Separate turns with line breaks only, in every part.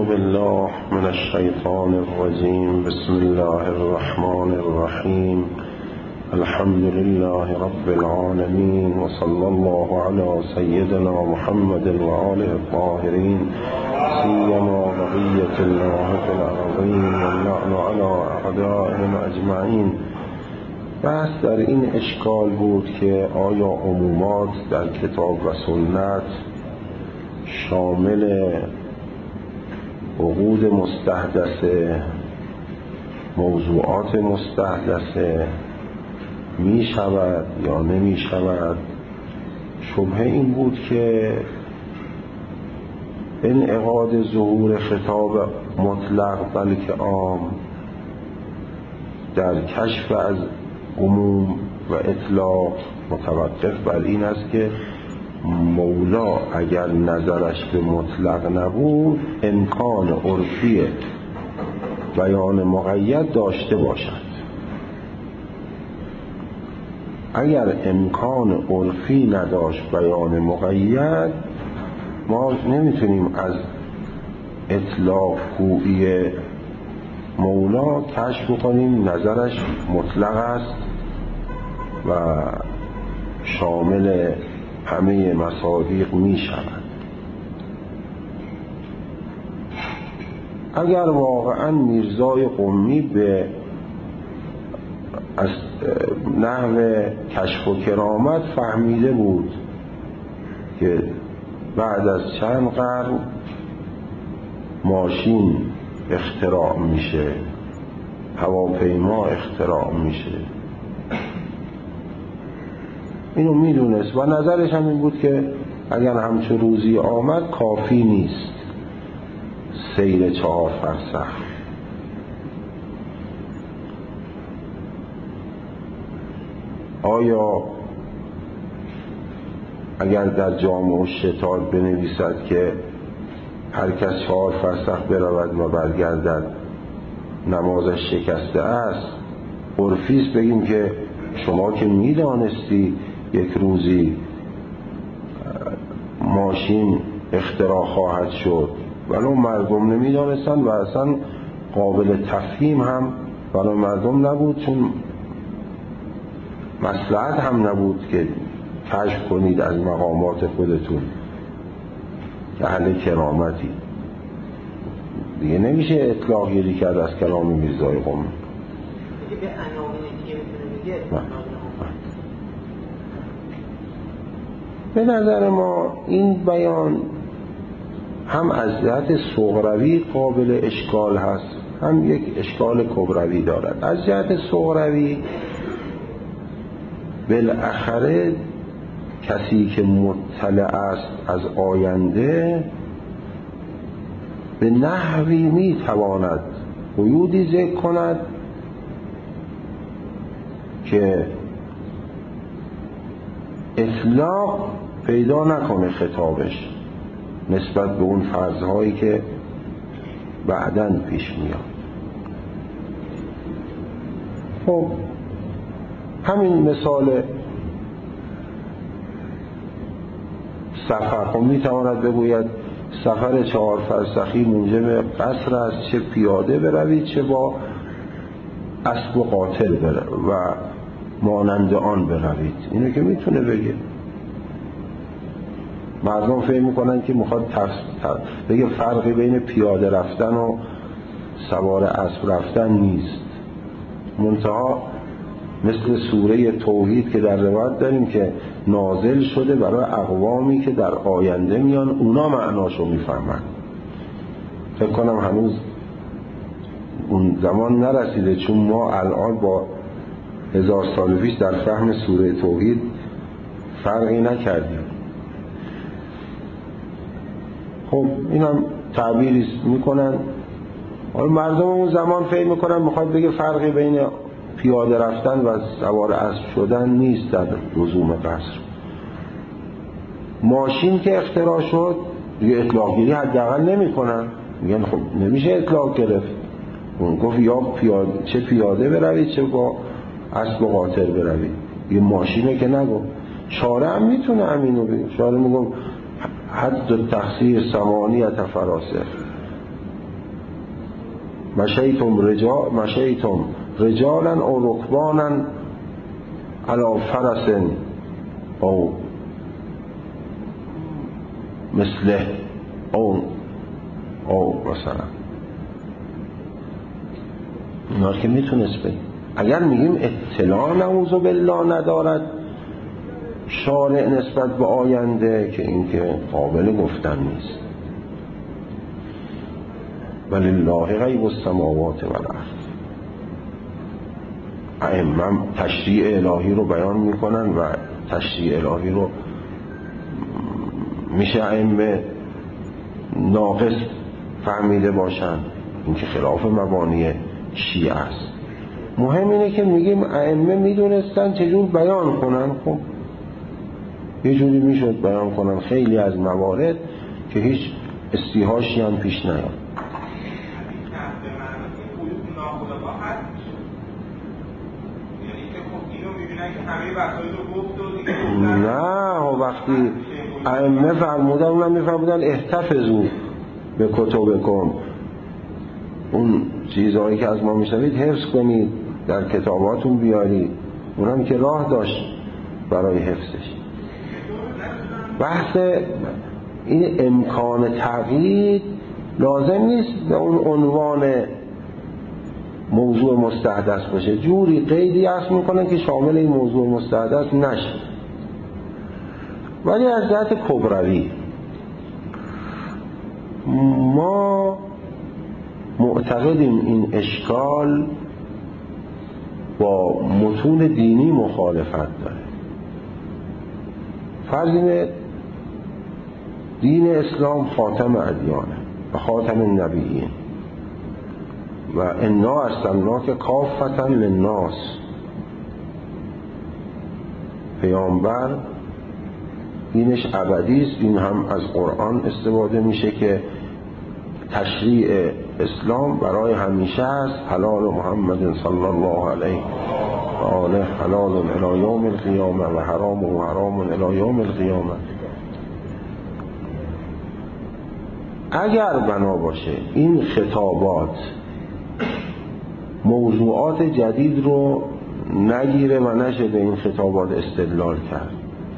بالله من الشیطان الرجیم. بسم الله الرحمن الرحیم. الحمد لله رب العالمین و صلی الله علی سیدنا محمد و آله الطاهرین سیما بقیة الله فی الارضین واللعن علی اعدائهم اجمعین. بحث در این اشکال بود که آیا عمومات در کتاب و سنت شامل عقود مستحدثه، موضوعات مستحدثه می شود یا نمی شود؟ شبهه این بود که انعقاد ظهور خطاب مطلق بلکه عام در کشف از عموم و اطلاق متوقف بر این است که مولا اگر نظرش به مطلق نبود امکان عرفی بیان مقید داشته باشد. اگر امکان عرفی نداشت بیان مقید، ما نمیتونیم از اطلاق گویی مولا کشف کنیم نظرش مطلق است و شامل همه مصادیق می شود. اگر واقعا میرزای قمی به از نحو کشف و کرامت فهمیده بود که بعد از چند قرن ماشین اختراع میشه، هواپیما اختراع میشه، اینو میدونست و نظرش هم این بود که اگر همچون روزی آمد کافی نیست سیر 4 فرسخ. آیا اگر در جامع الشتات بنویسد که هر کس 4 فرسخ برود و برگردد نمازش شکسته است، عرفیست بگیم که شما که میدانستی یک روزی ماشین اختراع خواهد شد، ولو مردم نمیدانستن و اصلا قابل تفهیم هم برای مردم نبود، چون مصلحت هم نبود که کشف کنید از مقامات خودتون که اهل کرامتی. دیگه نمیشه اطلاق گیری کرد از کلام میرزای قمی. به نظر ما این بیان هم از جهت صغروی قابل اشکال هست، هم یک اشکال کبروی دارد. از جهت صغروی بالاخره کسی که مطلع است از آینده به نحوی میتواند قیودی ذکر کند که اطلاق پیدا نکنه خطابش نسبت به اون فرضهایی که بعداً پیش میاد. خب همین مثال سفر، خب میتواند بگوید سفر 4 فرسخی موجب قصر است، چه پیاده بروید چه با اسب و قاطر و مانند آن بروید. اینو که میتونه بگه. مردم فهم میکنن که میخواد بگه فرقی بین پیاده رفتن و سوار اسب رفتن نیست. منتها مثل سوره توحید که در روایت داریم که نازل شده برای اقوامی که در آینده میان، اونا معناشو میفهمن. فکر کنم هنوز اون زمان نرسیده، چون ما الان با 1000 سال پیش در فهم سوره توحید فرقی نکردیم. خب اینم تعبیری میکنن. مردم اون زمان فکر میکنن میخواد بگه فرقی بین پیاده رفتن و سوار اسب شدن نیست در لزوم قصر. ماشین که اختراع شد دیگه اطلاق گیری حداقل نمیکنن، میگن خب نمیشه اطلاق گرفت. اون گفت یا چه پیاده بروید چه با اسب و قاطر بروید، یه ماشینه که نگو. شارع هم میتونه همینو بگه. شارع میگه حد تخصیص 8 فراسخ، مشیتم رجالا او رکبانا علی فرس او مثله او مثلا اینا که میتونست بگیم. اگر میگیم اطلاع نعوذ بالله ندارد شارع نسبت به آینده، که این که قابل گفتن نیست. ولله غیب السماوات والارض. ائمه تشریع الهی رو بیان میکنن و تشریع الهی رو میشه ائمه ناقص فهمیده باشن، این که خلاف مبانی شیعه است. مهم اینه که میگیم ائمه میدونستن چجور بیان کنن. خب یه جوری میشد بیان کنن خیلی از موارد که هیچ استیحاشی هم پیش نیاد. نه وقتی ائمه فرمودن اونم میفرمودن احتفظوا به کتبکم، اون چیزهایی که از ما میشنوید حفظ کنید، در کتاباتون بیارید. اونم که راه داشت برای حفظش. بحث این امکان تغییر لازم نیست به اون عنوان موضوع مستحدث باشه، جوری قیدی اصل میکنن که شامل این موضوع مستحدث نشه. ولی از جهت کبروی ما معتقدیم این اشکال با متون دینی مخالفت داره. فرض دین اسلام خاتم ادیانه و خاتم النبیین و انا ارسلناک کافة للناس. پیامبر دینش ابدی است. این هم از قرآن استفاده میشه که تشریع اسلام برای همیشه است. حلال محمد صلی الله علیه و آله حلال الی یوم القیامه و حرام و حرام الی یوم القیامه. اگر بنا باشه این خطابات موضوعات جدید رو نگیره و نشه به این خطابات استدلال کرد،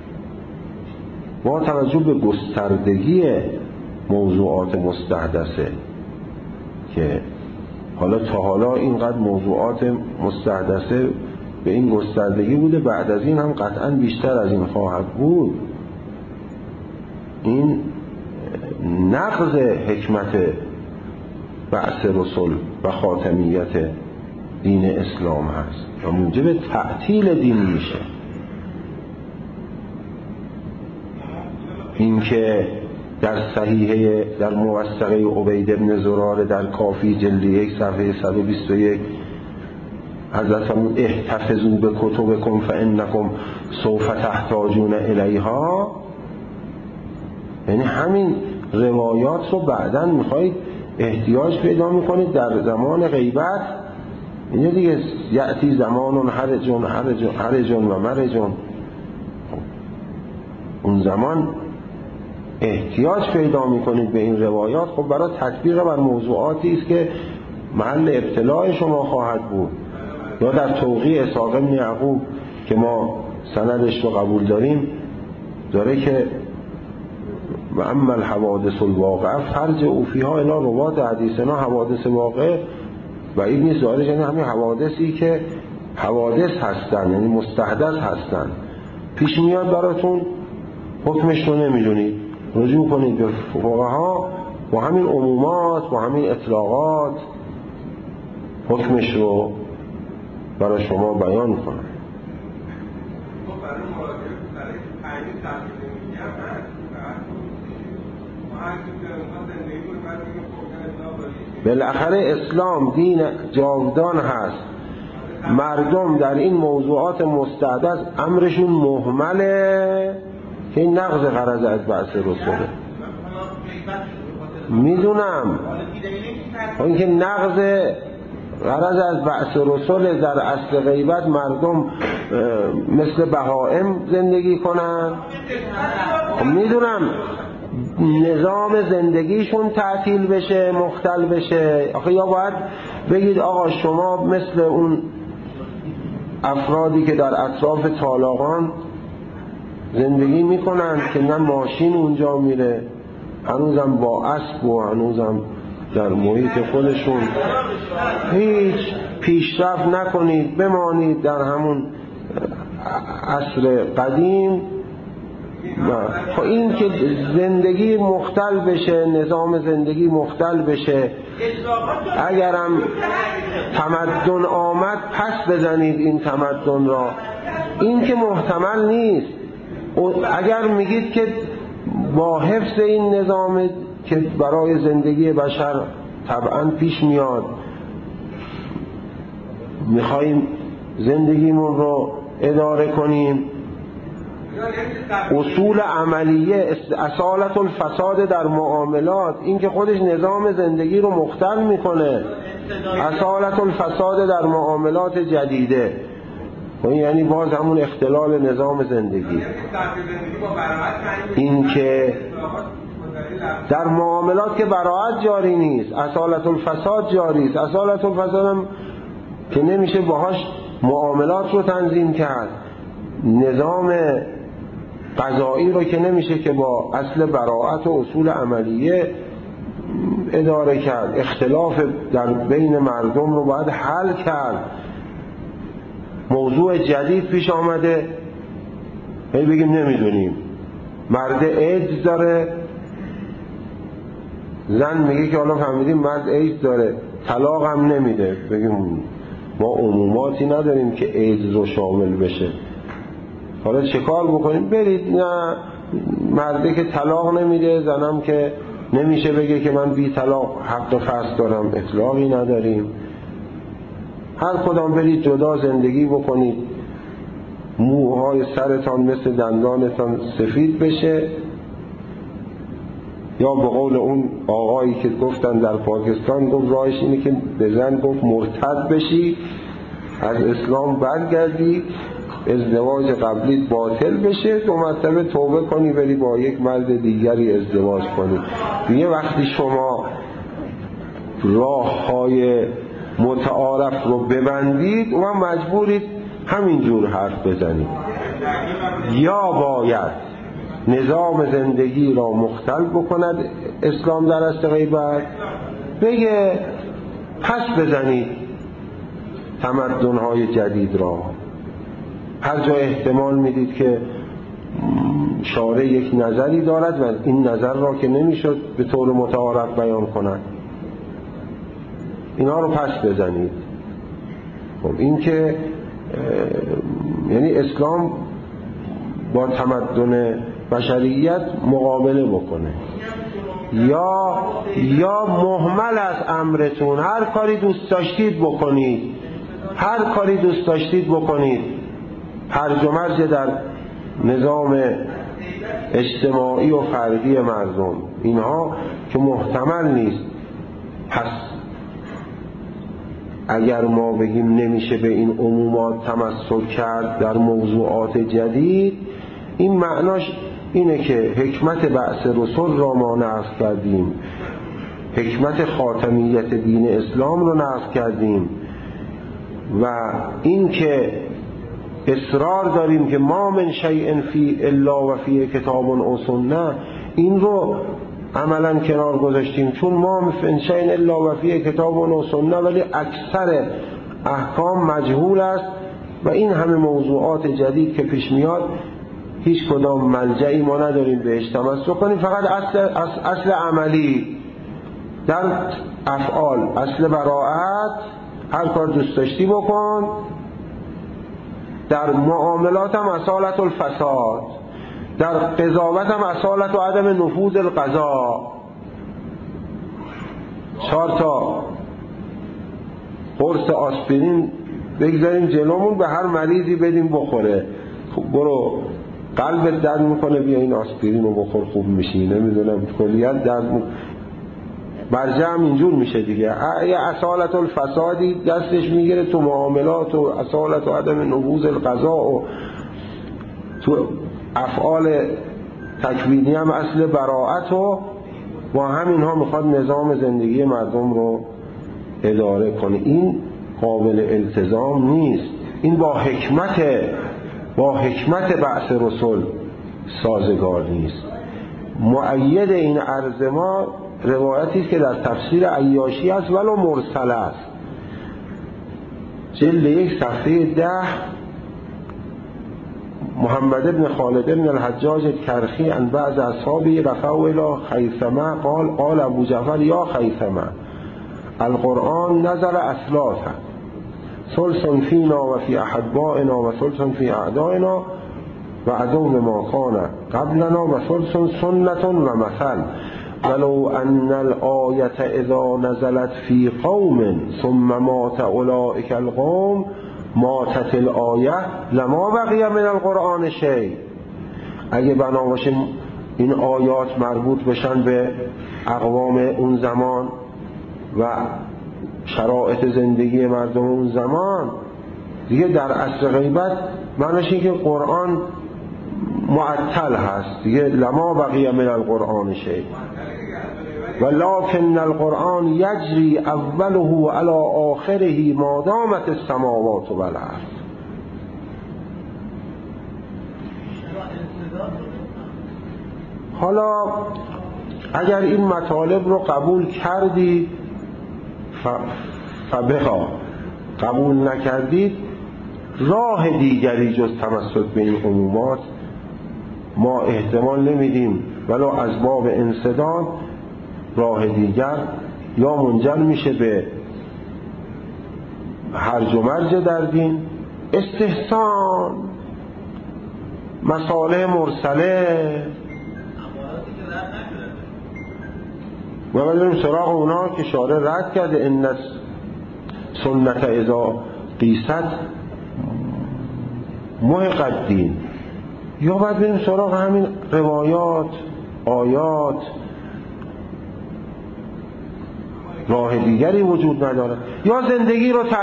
با توجه به گستردگی موضوعات مستحدثه که تا حالا اینقدر موضوعات مستحدثه به این گستردگی بوده، بعد از این هم قطعا بیشتر از این خواهد بود. این نقض حکمت بعث رسول و خاتمیت دین اسلام هست و موجب تعطیل دین میشه. این که در صحیحه در موثقه عبید بن زراره در کافی جلد 1 صفحه 121 حضرت فرمود احتفظوا به کتبکم فانکم سوف تحتاجون الیها. یعنی همین روایات رو بعداً میخواید احتیاج پیدا میکنید در زمان غیبت. اینه دیگه یأتی زمان حرجون و مرجون. اون زمان احتیاج پیدا میکنید به این روایات. خب برای تطبیق بر موضوعاتی است که محل ابتلاع شما خواهد بود. یا در توقیع اسحاق بن یعقوب که ما سندش رو قبول داریم داره که و اما الحوادث الواقعه فارجعوا فیها الی روات حدیثنا. حوادث واقع و این نیست ظاهرش یعنی همین حوادثی که حوادث هستن، یعنی مستحدث هستن، پیش میاد براتون، حکمش رو نمیدونید، رجوع کنید به فقها با همین عمومات با همین اطلاقات حکمش رو برای شما بیان کنن. بالاخره اسلام دین جاودان هست. مردم در این موضوعات مستحدث امرشون مهمله که این نقض غرض از بعث رسوله. میدونم این که نقض غرض از بعث رسول در اصل غیبت مردم مثل بهائم زندگی کنن. میدونم نظام زندگیشون تعطیل بشه، مختل بشه. آخه یا باید بگید آقا شما مثل اون افرادی که در اطراف تالاقان زندگی میکنن که نه ماشین اونجا میره، هنوزم با اسب و هنوزم در محیط خودشون، هیچ پیشرفت نکنید، بمانید در همون عصر قدیم. خب این که زندگی مختل بشه، نظام زندگی مختل بشه، اگرم تمدن آمد پس بزنید این تمدن را، این که محتمل نیست. اگر میگید که با حفظ این نظام که برای زندگی بشر طبعا پیش میاد میخواییم زندگیمون رو اداره کنیم، اصول عملیه، اصالت الفساد در معاملات، این که خودش نظام زندگی رو مختل میکنه، اصالت الفساد در معاملات جدیده، یعنی باز همون اختلال نظام زندگی. این که در معاملات که براعت جاری نیست، اصالت الفساد جاری است. اصالت الفساد هم که نمیشه باهاش معاملات رو تنظیم کرد، نظام قضایی رو که نمیشه که با اصل براعت و اصول عملیه اداره کرد. اختلاف در بین مردم رو باید حل کرد. موضوع جدید پیش آمده، هی بگیم نمیدونیم. مرد ایدز داره، زن میگه که حالا فهمیدیم مرد ایدز داره، طلاق هم نمیده، بگیم ما عموماتی نداریم که ایدز رو شامل بشه، حالا چه کار بکنیم؟ برید. نه، مرده که طلاق نمیده، زنم که نمیشه بگه که من بی طلاق حق فصل دارم، اطلاقی نداریم. هر کدام برید جدا زندگی بکنید، موهای سرتان مثل دندانتان سفید بشه، یا به قول اون آقایی که گفتن در پاکستان، گفت راهش اینه که به زن گفت مرتد بشی، از اسلام برگردی، ازدواج قبلی باطل بشه، 2 مرتبه توبه کنی بری با یک مرد دیگری ازدواج کنی. دیگه وقتی شما راه‌های متعارف رو ببندید و مجبورید همینجور حرف بزنید. یا باید نظام زندگی را مختل بکند اسلام در اصل غیبت، بگه پس بزنید تمدن‌های جدید را. هر جا احتمال میدید که شارع یک نظری دارد و این نظر را که نمیشد به طور متعارف بیان کند، اینا رو پس بزنید. خب این که یعنی اسلام با تمدن بشریت مقابله بکنه، یا مهمل از امرتون، هر کاری دوست داشتید بکنید، هر کاری دوست داشتید بکنید، هرج و مرج در نظام اجتماعی و فردی مردم، اینها که محتمل نیست. پس اگر ما بگیم نمیشه به این عمومات تمسک کرد در موضوعات جدید، این معناش اینه که حکمت بعث رسول را ما نقض کردیم، حکمت خاتمیت دین اسلام رو نقض کردیم، و این که اصرار داریم که ما من شیء فی الا و فی کتاب و سنه، این رو عملا کنار گذاشتیم، چون ما من شیء الا و فی کتاب و سنه، ولی اکثر احکام مجهول است و این همه موضوعات جدید که پیش میاد هیچ کدام ملجعی ما نداریم بهش تمسک کنیم، فقط اصل عملی در افعال، اصل براعت، هر کار دوست داشتی بکن. در معاملات هم اصالت الفساد، در قضاوت هم اصالت و عدم نفوذ القضا. 4 تا قرص آسپرین بگذاریم جلومون، به هر مریضی بدیم بخوره. خب برو قلبت درد میکنه، بیا این آسپرین رو بخور خوب میشی، نمیدونم کلیت درد برجه هم اینجور میشه دیگه. یه اصالت الفسادی دستش میگیره تو معاملات و اصالت و عدم نفوذ القضا و تو افعال تکوینی هم اصل براءت و با همینها میخواد نظام زندگی مردم رو اداره کنه. این قابل التزام نیست. این با حکمت بعث رسول سازگار نیست. مؤید این عرض ما روایتی است که در تفسیر عیاشی است ولو مرسل است، جلد 1 صفحه 10. محمد بن خالد بن الحجاج الكرخی عن بعض اصحابه رفعوا الى خیثمه قال ابو جعفر یا خیثمه القرآن نزل اثلاثا ثلث فینا و فی احبائنا و ثلث فی اعدائنا و عدو ما کان قبلنا و ثلث سنت و مثل ولو ان الآیة اذا نزلت فی قوم ثم مات اولئک القوم ماتت الآیه لما بقی من القرآن شیء. اگه بنا باشه این آیات مربوط بشن به اقوام اون زمان و شرایط زندگی مردم اون زمان، دیگه در عصر غیبت معنیش اینه که قرآن معطل هست دیگه، لما بقی من القرآن شیء ولكن القرآن یجری اوله علی آخره ما دامت السماوات و الارض. حالا اگر این مطالب رو قبول کردی فبها، قبول نکردید راه دیگری جز تمسک به این عمومات ما احتمال نمیدیم، ولو از باب انسداد راه دیگر یا منجر میشه به هرج و مرج در دین، استحسان، مصالح مرسله و بریم سراغ اونا که شارع رد کرده ان سنت اذا قیست محق الدین، یا باید بریم سراغ همین روایات، آیات، راه دیگری وجود نداره. یا زندگی رو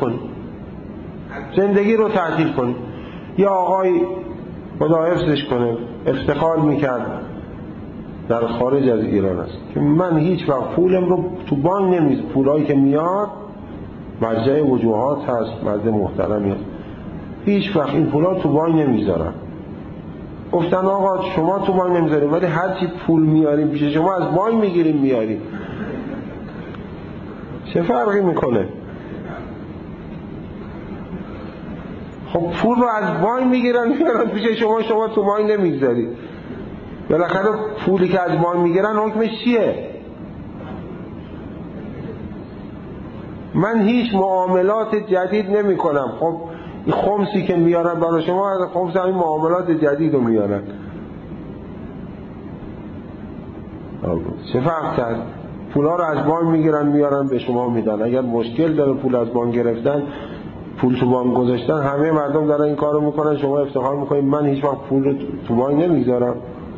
تعطیل کنی. یا آقای خدا حفظش کنه افتخار میکرد در خارج از ایران است که من هیچ وقت پولم رو تو بانک نمیذارم، پولایی که میاد مرجع وجوهات هست، مرد محترمی، هیچ وقت این پولا تو بانک نمیذارم. گفتن آقا شما تو بانک نمیذاریم ولی هرچی پول میاریم پیش شما از بانک میگیریم میاریم، چه فرقی میکنه؟ خب پول رو از بانک میگیرن میارن پیش شما تو بانک نمیذارید. بالاخره پولی که از بانک میگیرن حکمش چیه؟ من هیچ معاملات جدید نمی کنم. خب این خمسی که میارن برای شما از خمس همین معاملات جدید رو میارن، چه فرق کرد؟ پولا رو از بانک میگیرن میارن به شما میدن. اگر مشکل داره پول از بانک گرفتن، پول تو بانک گذاشتن، همه مردم دارن این کارو میکنن، شما افتخار میکنید من هیچ وقت پول رو تو بانک نمیذارم.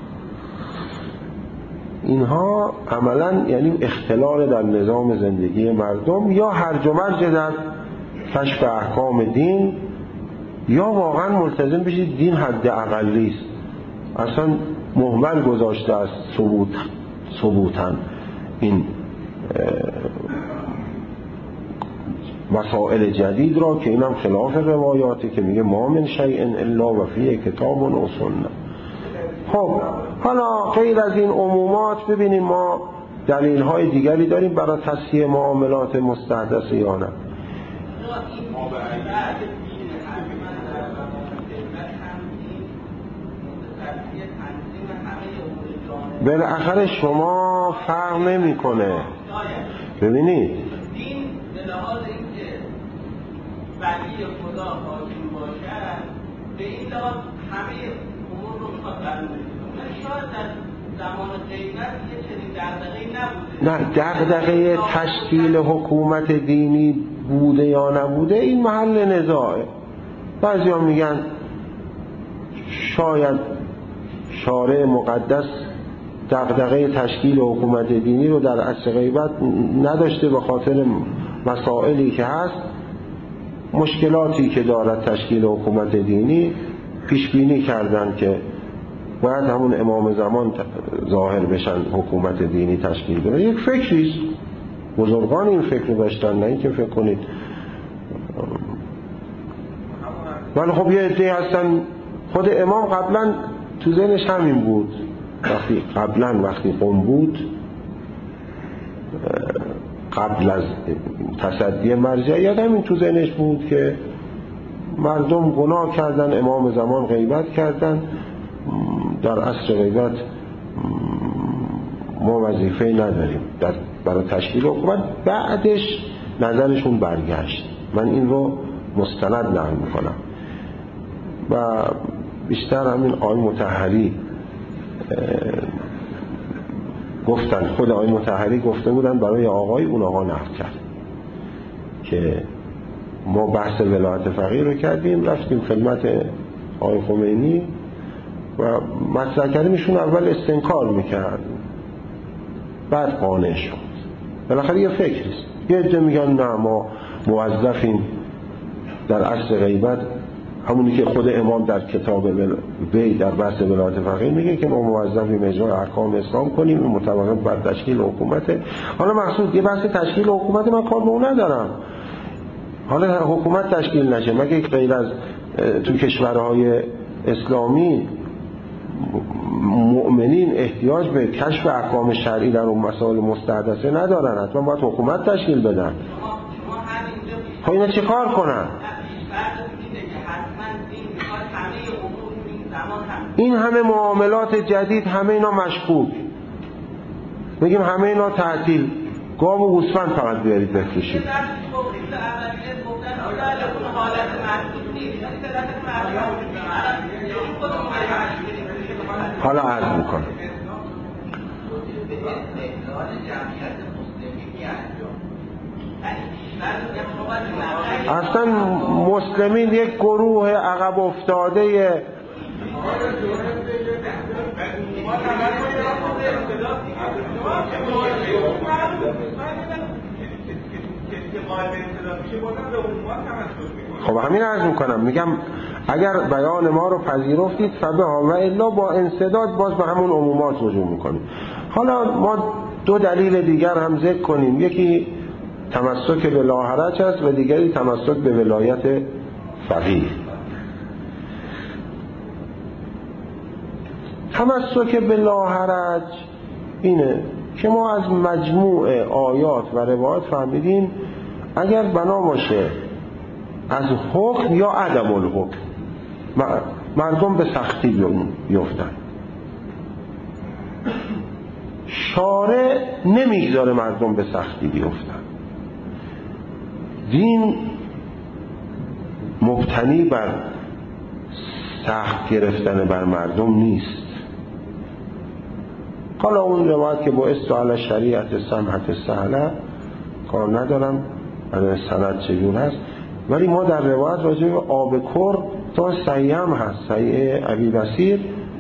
اینها عملا یعنی اختلال در نظام زندگی مردم، یا هرج و مرج در کشف احکام دین، یا واقعا ملتزم بشید دین حد اقلی است، اصلا مهمل گذاشته است ثبوتاً این مسائل جدید را که اینم خلاف روایاتی که میگه ما من شیء الا و فیه کتاب و سنه. خب حالا غیر از این عمومات ببینیم ما دلیل های دیگری داریم برای تصحیح معاملات مستحدثه یا نه؟ بالاخره شما فرق نمی کنه. ببینید
دین به لحاظ اینکه ولی خدا حاکم باشد به این لحاظ همه امور رو میخواد قانون کنه. شاید در زمان غیبت یه چنین دغدغه‌ای نبوده.
نه، دغدغه تشکیل حکومت دینی بوده یا نبوده این محل نزاعه. بعضیا میگن شاید شارع مقدس دغدغه تشکیل حکومت دینی رو در عصر غیبت نداشته به خاطر مسائلی که هست، مشکلاتی که دارد تشکیل حکومت دینی پیش بینی کردن که باید همون امام زمان ظاهر بشن، حکومت دینی تشکیل بده. یک فکریست، بزرگان این فکر رو داشتن، نه اینکه فکر کنید. ولی خب یه عده هستن، خود امام قبلا تو ذهنش همین بود، وقتی قم بود، قبل از تصدی مرجعیت همین تو ذهنش بود که مردم گناه کردن، امام زمان غیبت کردن، در عصر غیبت ما وظیفه نداریم برای تشکیل حکومت. بعدش نظرشون برگشت. من این رو مستند نقل میکنم و بیشتر همین آقای مطهری گفتن، خود آقای مطهری گفته بودن برای آقای، اون آقا نقل کرد که ما بحث ولایت فقیه رو کردیم، رفتیم خدمت آقای خمینی و مطرح کردیم. ایشون اول استنکار میکرد، بعد قانع شد. بالاخره یه فکریست. یه عده میگن نه ما موظفیم در عصر غیبت، همونی که خود امام در کتاب وی در بحث ولایت فقیه میگه که ما موظفیم اجرای احکام اسلام کنیم، مطابق بر تشکیل حکومت. حالا مقصود یه بحث تشکیل حکومت، من کار به اون ندارم. حالا حکومت تشکیل نشه، مگه غیر از تو کشورهای اسلامی مؤمنین احتیاج به کشف احکام شرعی در اون مسائل مستحدثه ندارن؟ حتما باید حکومت تشکیل بدن. خب اینا چه کار کنن؟ این همه معاملات جدید، همه اینا مشکوک، میگیم همه اینا تعطیل، گاو و گوسفند فقط بیارید بفروشید. حالا عرض میکنم اصلا مسلمین یک گروه عقب افتاده خب همین عرض میکنم، میگم اگر بیان ما رو پذیرفتید فبها و الا با انسداد باز به همون عمومات رجوع میکنیم. حالا ما دو دلیل دیگر هم ذکر کنیم، یکی تمسک به لاحرج است و دیگری تمسک به ولایت فقیه. تمسک به لاحرج اینه که ما از مجموع آیات و روایات فهمیدیم اگر بنا باشه از حکم یا عدم الحکم مردم به سختی بیفتن، شارع نمیگذاره مردم به سختی بیفتن. دین مبتنی بر سخت گرفتن بر مردم نیست. حالا اون روایت که با استعاله شریعت سمحت سهله کار ندارم، سند چگونه هست، ولی ما در روایت راجع به آب کر تا صحیح هم هست، صحیح ابی بصیر،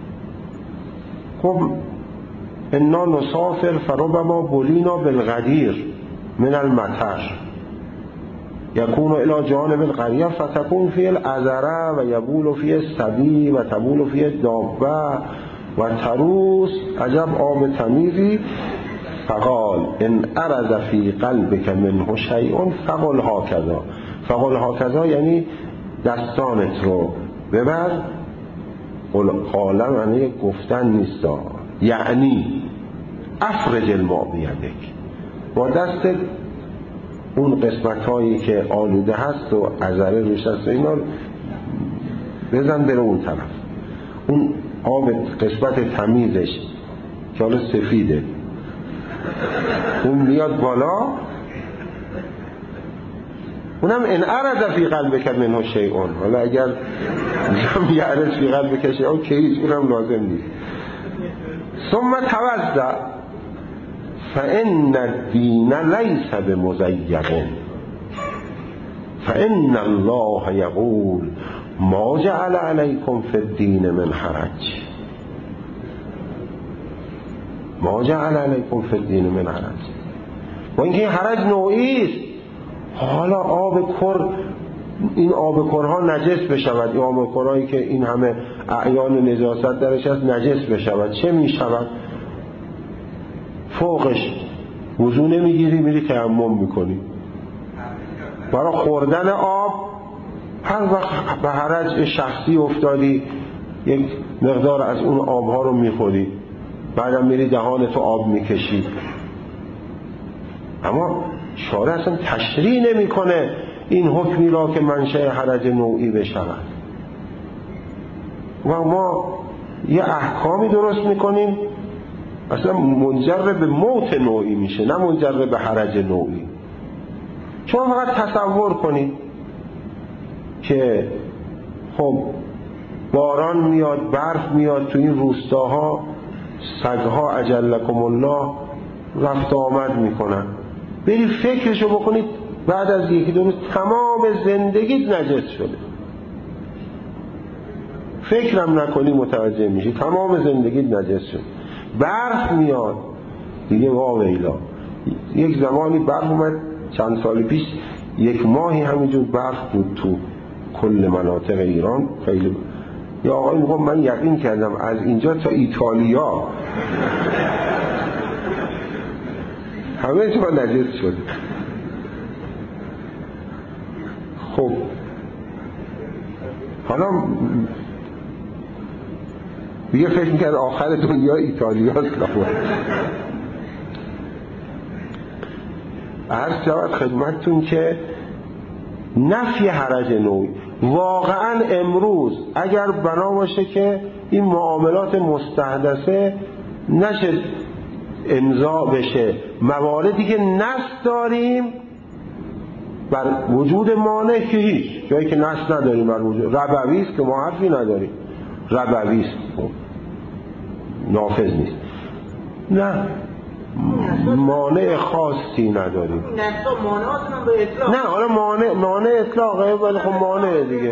خب انا نسافر فربما بلینا بالغدیر من المطر یکون الى جانب القریه فتكون فی العذره و یبول فی السبی و تبول فی الدابه و تروس عجب آب تمیزی. فقال ان ارز فی قلبک منه شیء فقل هکذا. فقل هکذا یعنی دستانت رو ببر، قال معنی گفتن نیست، یعنی افرج الماء بیدک، با دست اون قسمت هایی که آلوده هست و عذره روش هست اینا بزن بره اون طرف. اون آب قسمت تمیزش که حالا سفیده اون میاد بالا، اونم ان ارز فی قلبک منه شیء. حالا اگر یعرض فی قلبک شیء که هیچ، اونم لازم نیست. ثم توضأ فان الدین لیس بمزیق فان الله یقول ما جعل علیکم فی الدین من حرج. ما جعل علیکم فی الدین من حرج. و اینکه حرج نوعی است. حالا آب کر این آبکرها نجس بشود، این آبکرهایی که این همه اعیان نجاست درش هست نجس بشود، چه می شود؟ فوقش وضو نمیگیری، میری تیمم میکنی. برای خوردن آب هر وقت به حرج شخصی افتادی یک مقدار از اون آبها رو میخوری، بعدم میری دهانتو آب میکشی. اما شارع اصلا تشریح نمیکنه این حکمی را که منشأ حرج نوعی بشود و ما یه احکامی درست میکنیم اصلا منجر به موت نوعی میشه، نه منجر به حرج نوعی. شما فقط تصور کنید که خب باران میاد، برف میاد، تو این روستاها سگها اجلکم الله رفت آمد میکنن. برید فکرشو بکنید بعد از یکی دو روز تمام زندگیت نجس شده، فکرم نکنی متوجه میشی تمام زندگیت نجس شده. برف میاد دیگه واویلا. یک زمانی برف اومد چند سال پیش، یک ماهی همینجور برف بود تو کل مناطق ایران. خیلی یا آقای میگم من یقین کردم از اینجا تا ایتالیا همه چیز نجس شد. خب حالا دیگه فکر میکرد آخر دنیا ایتالیاست. عرض شود خدمتتون که نفی حرج نوعی واقعا امروز اگر بنا باشه که این معاملات مستحدثه نشه امضا بشه، مواردی که نص داریم بر وجود مانع که هیچ جایی که نص نداریم بر وجود ربویست که ما حرفی نداریم، ربویست نافذ نیست، نه مانع خاصی نداریم. نه حالا مانع اطلاقه ولی خب مانع دیگه.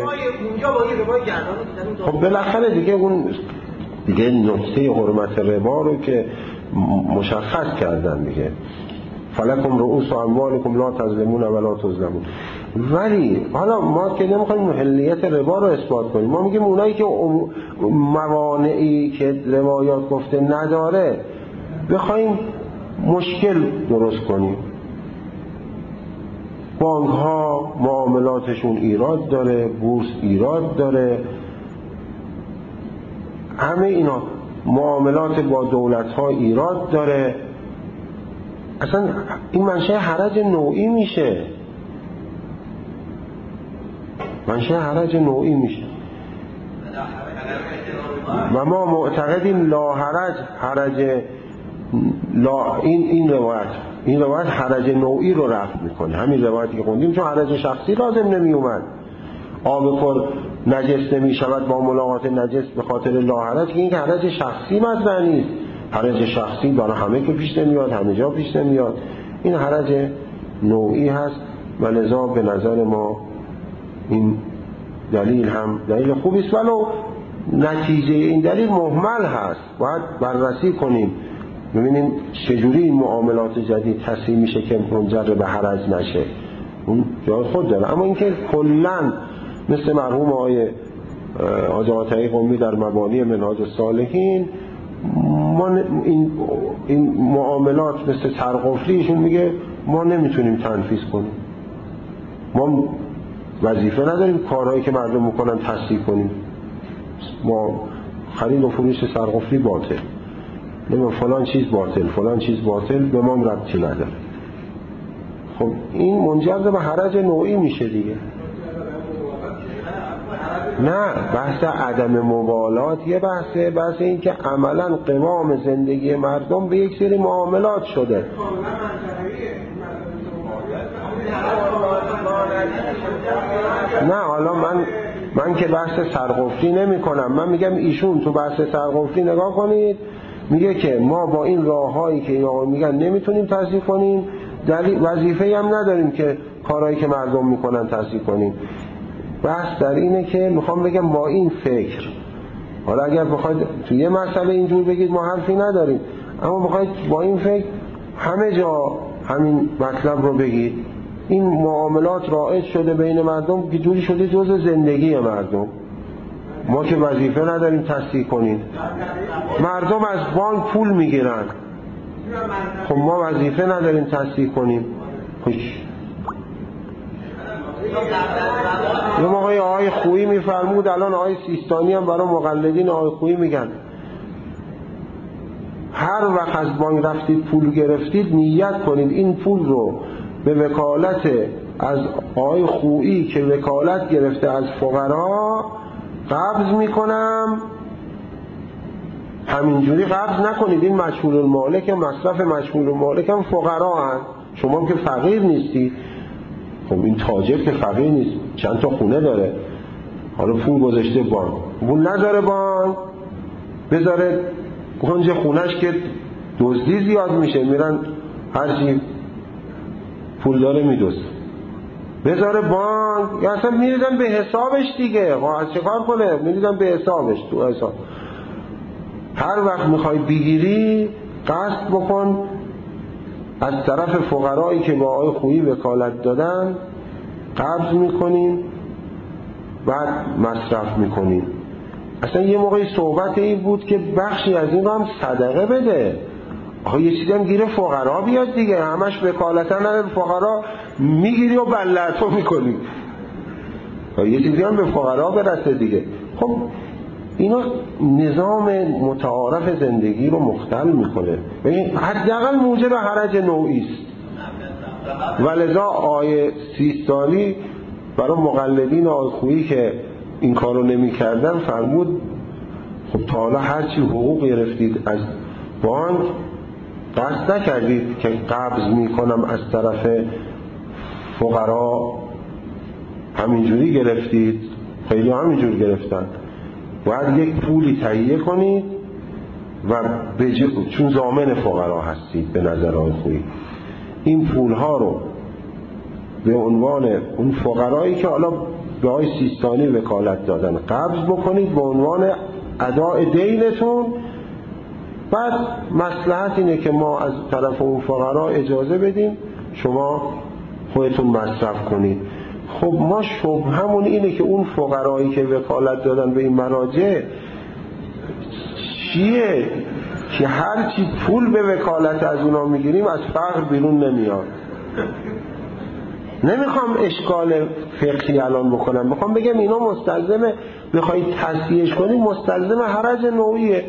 خب بالاخره دیگه اون دیگه نکته حرمت ربا رو که مشخص کردن دیگه، فلکم رؤوس اموالکم لا تظلمون ولا تظلمون. ولی حالا ما که نمیخوایم محلیت ربا رو اثبات کنیم، ما میگیم اونایی که موانعی که روایات گفته نداره بخوایم مشکل درست کنیم. بانک ها معاملاتشون ایراد داره، بورس ایراد داره، همه اینا معاملات با دولت ها ایراد داره. اصلا این منشأ حرج نوعی میشه، منشأ حرج نوعی میشه و ما معتقدیم لا حرج لا این روایت حرج نوعی رو رفع میکنه. همین روایتی که خوندیم چون حرج شخصی لازم نمی اومد، آب پر نجس نمی شود با ملاقات نجس به خاطر لا حرج، که این که حرج شخصی مطرح نیست. حرج شخصی برای همه که پیش نمیاد، همه جا پیش نمیاد، این حرج نوعی هست و لذا به نظر ما این دلیل هم دلیل خوبی است، ولو نتیجه این دلیل مهمل هست. باید بررسی کنیم ببینیم چجوری این معاملات جدید تصحیح میشه که منجر به حرج نشه، اون جای خود داره. اما اینکه کلاً مثل مرحوم آقای حاج عطایی قمی در مبانی منهاج السالکین ما این معاملات مثل سرقفلیشون میگه ما نمیتونیم تنفیذ کنیم، ما وظیفه نداریم کارهایی که مردم میکنن تصحیح کنیم، ما خرید و فروش سرقفلی باطل، نمیم فلان چیز باطل، فلان چیز باطل، به ما ربطی نداره. خب این منجر به حرج نوعی میشه دیگه. نه بحث عدم مبالات یه بحث این که عملا قوام زندگی مردم به یک سری معاملات شده. نه حالا من که بحث سرقفلی نمی کنم، من میگم ایشون تو بحث سرقفلی نگاه کنید، میگه که ما با این راههایی که اینا میگن نمیتونیم تصحیح کنیم، وظیفه‌ای هم نداریم که کارهایی که مردم میکنن تصحیح کنیم. بحث در اینه که میخوام بگم با این فکر، حالا اگر بخواید تو یه مسئله اینجور بگید ما حرفی نداریم، اما بخواید با این فکر همه جا همین مطلب رو بگید این معاملات رایج شده بین مردم که جوری شده جزء زندگی مردم. ما که وظیفه نداریم تصحیح کنیم. مردم از بانک پول میگیرن، خب ما وظیفه نداریم تصحیح کنیم. یه موقعی آقای خویی میفرمود، الان آقای سیستانی هم برای مقلدین آقای خویی میگن هر وقت از بانک رفتید پول گرفتید نیت کنید این پول رو به وکالت از آقای خویی که وکالت گرفته از فقرا قبض میکنم. همینجوری قبض نکنید، این مجهول المالک، مصرف مجهول المالک هم فقرا هست، شما که فقیر نیستی. خب این تاجر که فقیر نیست، چند تا خونه داره، حالا پول گذاشته بانک، پول نداره بانک بذاره گنج خونش که دزدی زیاد میشه، میرن هرچی پول داره میدوزه، بذاره بانک یا اصلا میریزن به حسابش دیگه. از چه کار کنه؟ میریزن به حسابش، تو حساب. هر وقت میخوای بگیری قصد بکن از طرف فقرایی که با آقای خویی وکالت دادن قبض میکنین بعد مصرف میکنین. اصلا یه موقعی صحبت این بود که بخشی از این رو هم صدقه بده. آقا یه چیزی هم گیره فقرا بیاد دیگه، همش وکالتا نداره فقرا میگیری و بلعتو میکنی، یه چیزی هم به فقرا برسه دیگه. خب اینا نظام متعارف زندگی رو مختل میکنه، حداقل موجب حرج نوعی است. ولذا آیه سیستانی برای مقلدین آقای خویی که این کارو نمی‌کردن فرمود خب تا حالا هرچی حقوق گرفتید از بانک قصد نکردید که قبض میکنم از طرف فقرا، همینجوری گرفتید. خیلی همینجور گرفتن. باید یک پولی تهیه کنید و چون ضامن فقرا هستید به نظر آقای خویی، این پولها رو به عنوان اون فقرایی که حالا به آقای سیستانی وکالت دادن قبض بکنید به عنوان اداء دینتون. بعد مصلحت اینه که ما از طرف اون فقرا اجازه بدیم شما خودتون مصرف کنید. خب ما شبهمون اینه که اون فقرایی که وکالت دادن به این مراجع چیه که هرچی پول به وکالت از اونا میگیریم از فقر بیرون نمیاد. نمیخوام اشکال فقهی الان بکنم، میخوام بگم اینا مستلزم بخواید تصحیحش کنید مستلزم حرج نوعیه.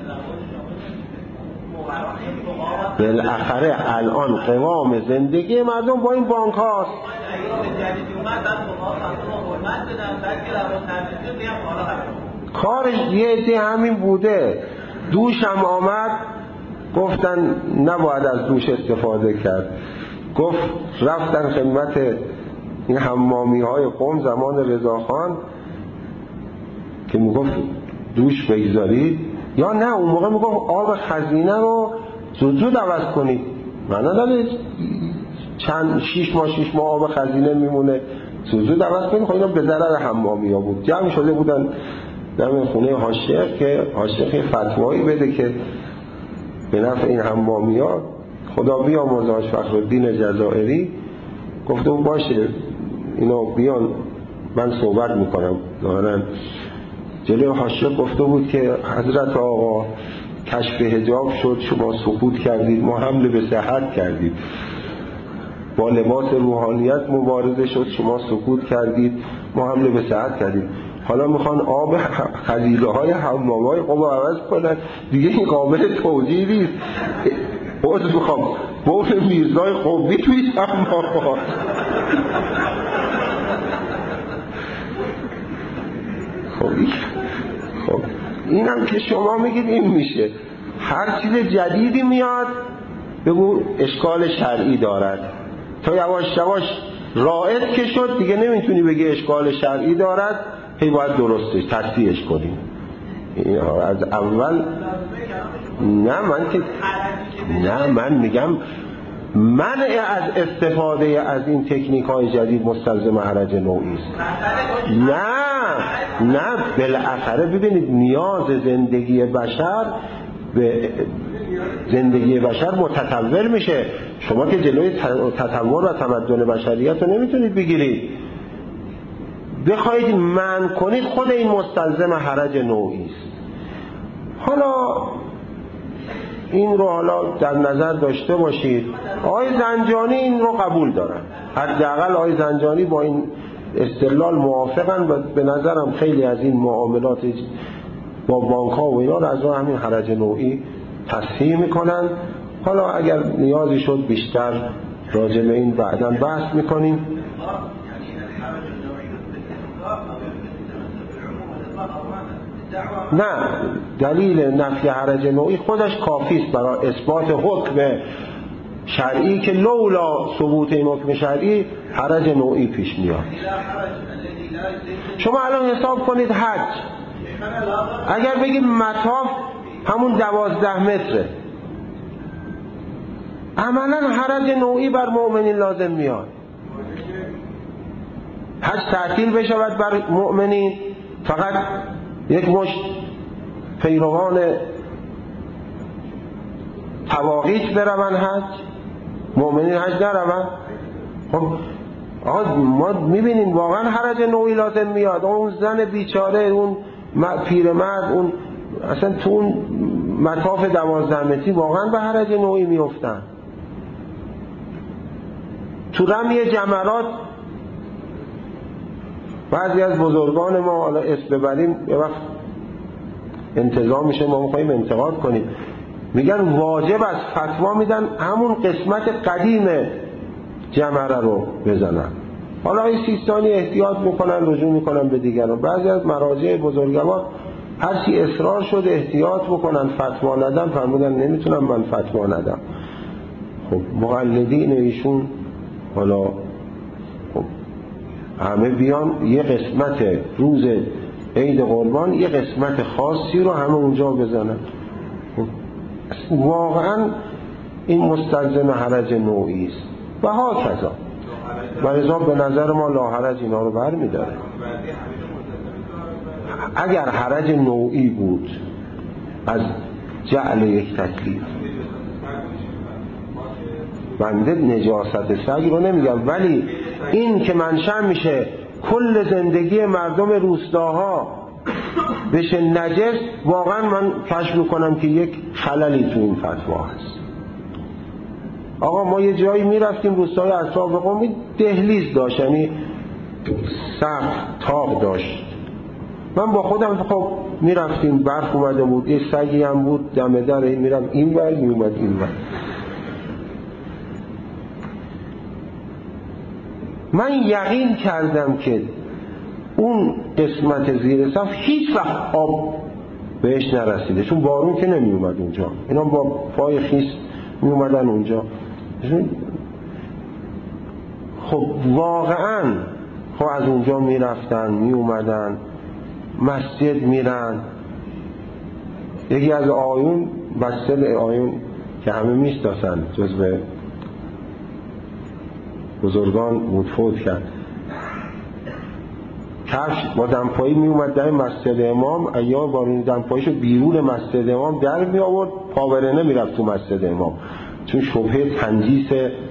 بالاخره الان قوام زندگی مردم با این بانک هاست. کارش یه عده همین بوده. دوش هم آمد گفتن نباید از دوش استفاده کرد، گفت رفتن خدمت این حمامی های قم زمان رضاخان که میگفت دوش بگذارید یا نه، اون موقع میگفت آب خزینه رو زود عوض کنید. معنی داره چند 6 ماه آب خزینه میمونه زود عوض کنید. خب اینا به ضرر حمامی ها بود. جمع شده بودن در خونه حاشیخ که حاشیخ فتوایی بده که به نفع این حمامی ها. خدا بیامرزه فخرالدین جزائری گفته بود باشه اینا بیان من صحبت میکنم. ظاهرا جلوی حاشیخ گفته بود که حضرت آقا کشف حجاب شد شما سکوت کردید، ما حمله به صحت کردید. با لباس روحانیت مبارزه شد شما سکوت کردید، ما حمله به صحت کردید. حالا میخوان آب خزیله های حمامای قم عوض کنن دیگه، این قابل توجیه نیست. باز میخوام بول میرزای قمی توی حمام. خب اینم که شما میگید این میشه. هر چیز جدیدی میاد بگو اشکال شرعی دارد، تا یواش یواش رائج که شد دیگه نمیتونی بگی اشکال شرعی دارد، هی باید درستش تصحیحش کنیم. از اول من میگم منع از استفاده از این تکنیک های جدید مستلزم حرج نوعی است. نه بالاخره ببینید نیاز زندگی بشر به زندگی بشر متطور میشه. شما که جلوی تطور و تمدن بشریت رو نمیتونید بگیرید. بخواید منع کنید، خود این مستلزم حرج نوعی است. حالا این رو در نظر داشته باشید. آقای زنجانی این رو قبول دارن، حداقل آقای زنجانی با این استدلال موافقن و به نظرم خیلی از این معاملات با بانک ها و اینا رو از همین حرج نوعی تصحیح میکنن. حالا اگر نیازی شد بیشتر راجع به این بعداً بحث میکنیم. نه، دلیل نفی حرج نوعی خودش کافی است برای اثبات حکم شرعی که لولا ثبوت این حکم شرعی حرج نوعی پیش میاد. شما الان حساب کنید حج، اگر بگید مطاف همون 12 متره، عملا حرج نوعی بر مؤمنین لازم میاد. حج تعطیل بشود بر مؤمنین، فقط یک مشت پیروان تواقیت بروند حج، مؤمنین حج نروند. خب ما میبینیم واقعا حرج نوعی لازم میاد. اون زن بیچاره، اون پیرمرد، اون اصلا تو اون مطاف 12 متری واقعا به حرج نوعی میافتن. تو رمی جمرات بعضی از بزرگان ما، حالا اسم ببریم یه وقت انتظار میشه ما میخواییم انتقاد کنیم، میگن واجب از فتوا میدن همون قسمت قدیم جمره رو بزنن. حالا این سیستانی احتیاط میکنن، رجوع میکنن به دیگران. بعضی از مراجع بزرگوار هرچی اصرار شد احتیاط بکنن، فتوا ندن، فرمودن نمیتونم من فتوا ندم. خب مقلدین ایشون حالا خب همه بیان یه قسمت روز عید قربان یه قسمت خاصی رو همه اونجا بزنن. خب واقعا این مستلزم حرج نوعی است و ها کذا و لذا به نظر ما لاحرج اینا رو بر میداره. اگر حرج نوعی بود از جعل یک تکلیف، بنده نجاست سگ رو نمیگم، ولی این که منشأ میشه کل زندگی مردم روستاها بشه نجس، واقعا من کشف میکنم که یک خللی تو این فتوا هست. آقا ما یه جایی میرفتیم روستای اطراف قم دهلیز داشت، یعنی سقف طاق داشت. من با خودم خب میرفتیم، برف اومده بود، یه سگی هم بود دم در، میرم این ور میومد این ور. من یقین کردم که اون قسمت زیر سقف هیچ وقت آب بهش نرسیده، چون بارون که نمی اومد اونجا، اینا با پای خیس می اومدن اونجا. خب واقعا خب از اونجا می رفتن می اومدن مسجد میرن. یکی از آیون، مسجد آیون که همه میشناسن، جزو بزرگان بود، فوت کرد، کفش با دمپایی می اومد در مسجد امام، ایام بارون دمپاییشو بیرون مسجد امام در می آورد، پاورنه می رفت تو مسجد امام، چون شبهه تنجیس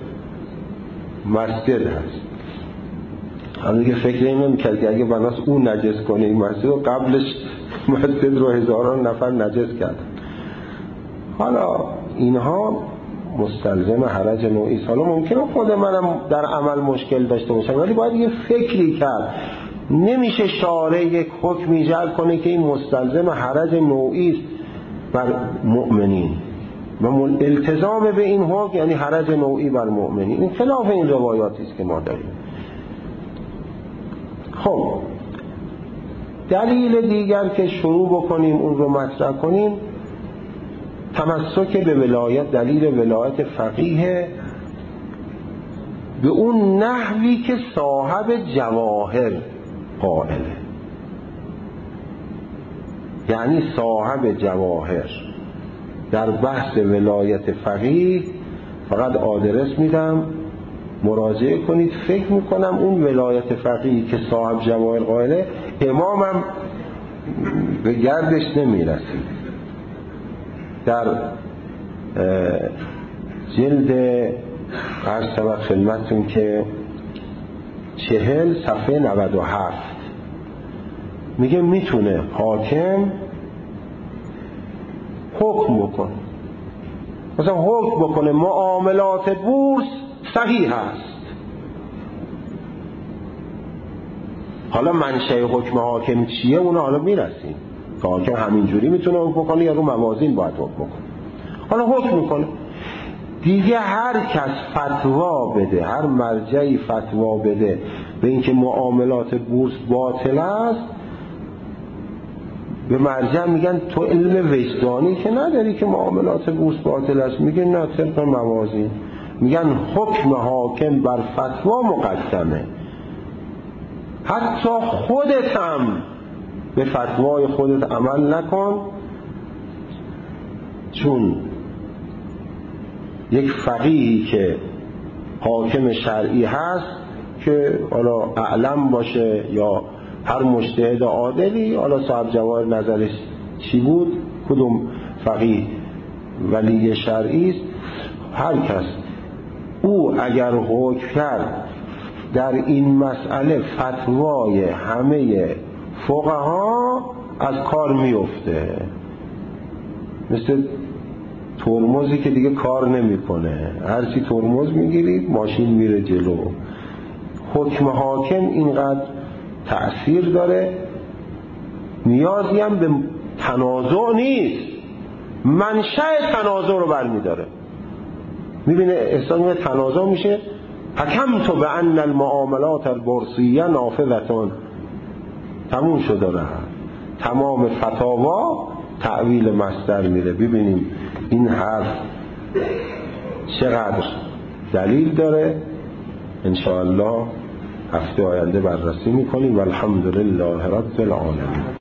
مسجد هست. همون که فکر این نمی‌کرد که اگه بناس اون نجس کنه این مسجد رو، قبلش مسجد رو هزاران نفر نجس کردن. حالا اینها مستلزم حرج نوعی است. حالا ممکنه خود منم در عمل مشکل داشته باشم، ولی باید یه فکری کرد. نمیشه شارع یک حکم ایجاد کنه که این مستلزم حرج نوعی است بر مؤمنین و التزام به این حکم یعنی حرج نوعی بر مؤمنین. این خلاف این روایاتی است که ما داریم. خب دلیل دیگر که شروع بکنیم اون رو مطرح کنیم، تمسک به ولایت، دلیل ولایت فقیه به اون نحوی که صاحب جواهر قائله. یعنی صاحب جواهر در بحث ولایت فقیه فقط آدرس میدم، مراجعه کنید. فکر میکنم اون ولایت فقیه که صاحب جواهر قائله، امامم به گردش نمیرسید. در جلد عرض شود خدمتتون که 40 صفحه 97 میگه میتونه حاکم حکم بکنه، مثلا حکم بکنه معاملات بورس صحیح است. حالا منشأ حکم حاکم چیه اونا حالا میرسیم که حاکم همینجوری میتونه حکم بکنه یا رو موازین باید حکم بکنه. حالا حکم میکنه دیگه، هر کس فتوا بده، هر مرجعی فتوا بده به اینکه معاملات بورس باطل است، به مرجع میگن تو علم وجدانی که نداری که معاملات بورس باطل است؟ میگه نه، طبق موازین. میگن حکم حاکم بر فتوا مقدمه، حتی خودت هم به فتوای خودت عمل نکن، چون یک فقیهی که حاکم شرعی هست که حالا اعلم باشه یا هر مجتهد عادلی، حالا صاحب جواهر نظرش چی بود، کدوم فقیه ولی شرعی است، هر کس او اگر حکم کرد در این مسئله فتوای همه فقها از کار میفته، مثل ترمزی که دیگه کار نمیکنه، هرچی ترمز میگیرید ماشین میره جلو. حکم حاکم اینقدر تأثیر داره، نیازی هم به تنازع نیست، منشأ تنازع رو برمیداره. میبینه احسان تنازع میشه، حکمت بان المعاملات البورسیه نافذتون، تموم شده رفت، تمام فتاوا تعویل مصدر میره. ببینیم این حرف چقدر دلیل داره. انشاءالله هفته آینده بررسی میکنیم. والحمدلله رب العالمین.